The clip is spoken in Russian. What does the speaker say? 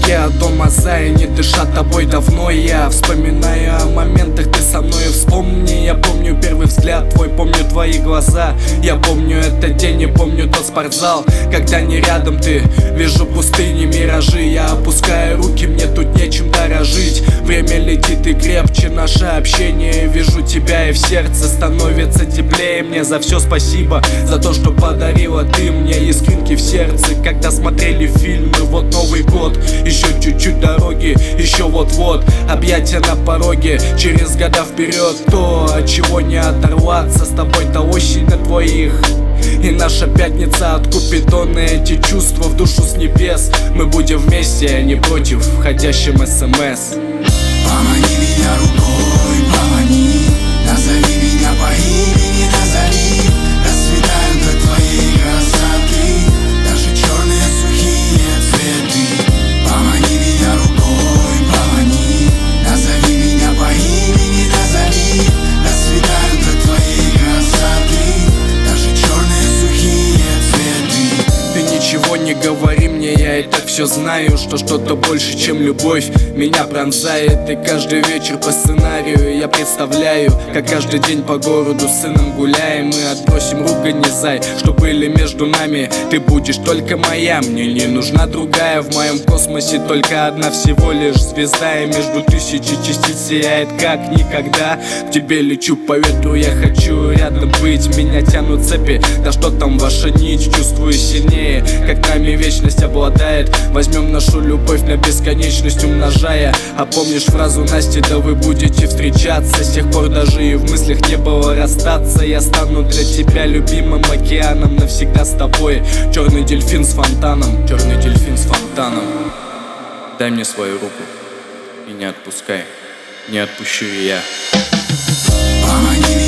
вдалеке от дома зая, не дыша тобой давно я вспоминаю о моментах, ты со мной вспомни. Я помню первый взгляд твой, помню твои глаза. Я помню этот день и помню тот спортзал. Когда не рядом ты, вижу пустыни, миражи. Я опускаю руки, мне тут нечем дорожить. Время летит и крепче наше общение. Вижу тебя и в сердце становится теплее. Мне за все спасибо, за то, что подарила ты мне искренки в сердце. Когда смотрели фильмы, вот Новый год, еще чуть-чуть дороги, еще вот-вот объятия на пороге, через года вперед. То, от чего не оторваться, с тобой-то осень на твоих. И наша пятница от Купидона, эти чувства в душу с небес. Мы будем вместе, а не против входящим СМС. Помани меня рукой, помани, назови меня по имени, назови. Расцветают от твоей красоты даже черные сухие цветы. Помани меня рукой, помани, назови меня по имени, назови. Расцветают от твоей красоты даже черные сухие цветы. Ты ничего не говори мне, я и так все знаю, что что-то больше, чем любовь, меня пронзает. И каждый вечер по сценарию я представляю, как каждый день по городу с сыном гуляем. Мы отбросим ругань и зай, что были между нами. Ты будешь только моя, мне не нужна другая. В моем космосе только одна всего лишь звезда, и между тысячи частиц сияет как никогда. В тебе лечу по ветру, я хочу рядом быть. Меня тянут цепи, да что там ваша нить, чувствую сильнее, как нами вечность обладает. Возьмем нашу любовь на бесконечность умножая. А помнишь фразу Насти, да вы будете встречаться? С тех пор даже и в мыслях не было расстаться. Я стану для тебя любимым океаном навсегда с тобой. Черный дельфин с фонтаном, черный дельфин с фонтаном. Дай мне свою руку и не отпускай, не отпущу и я. Помани